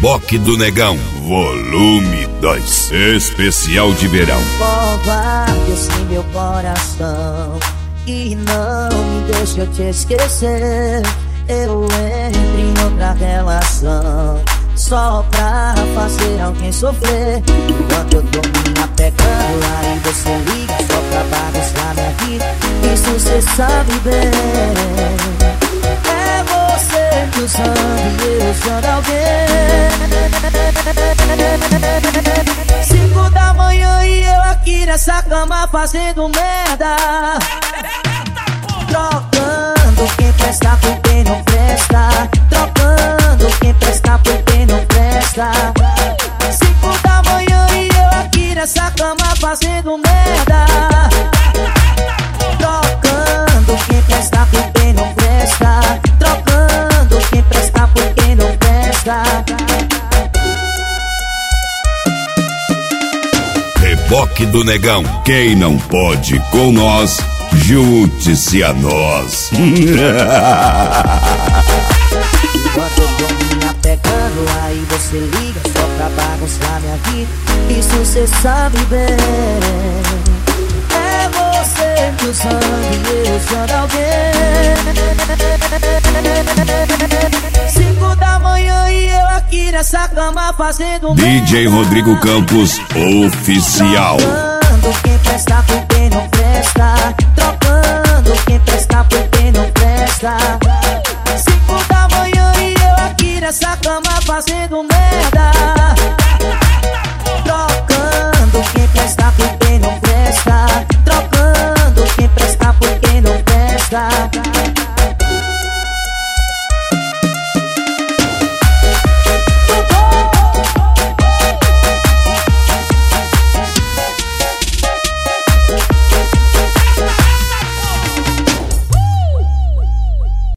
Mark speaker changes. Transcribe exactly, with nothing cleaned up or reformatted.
Speaker 1: Reboque do Negão, volume dois, especial de verão.
Speaker 2: Covarde em meu coração e não me deixa eu te esquecer. Eu entro em outra relação só pra fazer alguém sofrer. Quando eu tô me apegando, aí você liga só pra bagunçar minha vida. Isso cê sabe bem. É você que usando e eu usando alguém. Cinco da manhã e eu aqui nessa cama fazendo merda, trocando quem presta por quem não presta, trocando quem presta por quem não presta. Cinco da manhã e eu aqui nessa cama fazendo merda, trocando quem presta por quem não presta, trocando quem presta por quem não presta.
Speaker 1: Reboque do Negão, quem não pode com nós, junte-se a nós.
Speaker 2: Enquanto eu tô me apegando, aí você liga só pra bagunçar minha vida. Isso cê sabe bem. É você que usando e eu usando alguém. Cinco da manhã e eu aqui nessa cama fazendo
Speaker 1: D J Rodrigo Campos, oficial.
Speaker 2: Trocando quem presta por